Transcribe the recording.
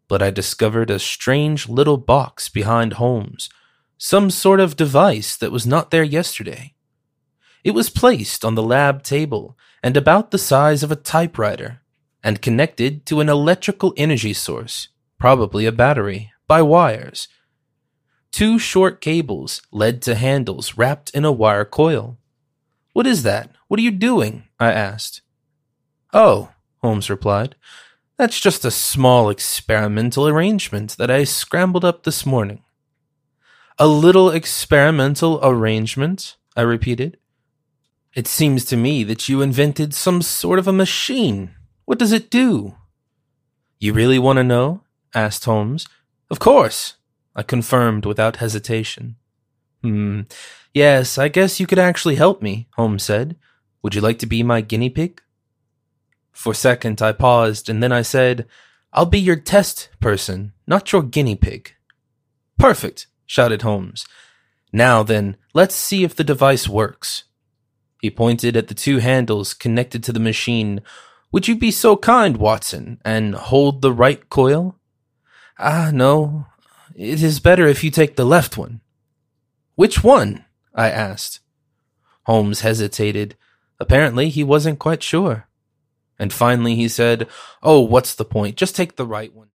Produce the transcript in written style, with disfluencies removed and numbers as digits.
but I discovered a strange little box behind Holmes, some sort of device that was not there yesterday. It was placed on the lab table and about the size of a typewriter, and connected to an electrical energy source, probably a battery, by wires. Two short cables led to handles wrapped in a wire coil. "What is that? What are you doing?" I asked. "Oh," Holmes replied, "that's just a small experimental arrangement that I scrambled up this morning." "A little experimental arrangement?" I repeated. "It seems to me that you invented some sort of a machine. What does it do?" "You really want to know?" asked Holmes. "Of course," I confirmed without hesitation. Yes, I guess you could actually help me," Holmes said. "Would you like to be my guinea pig?" For a second I paused, and then I said, "I'll be your test person, not your guinea pig." "Perfect," shouted Holmes. "Now then, let's see if the device works." He pointed at the two handles connected to the machine. "Would you be so kind, Watson, and hold the right coil?" No. It is better if you take the left one." "Which one?" I asked. Holmes hesitated. Apparently he wasn't quite sure. And finally he said, "Oh, what's the point? Just take the right one."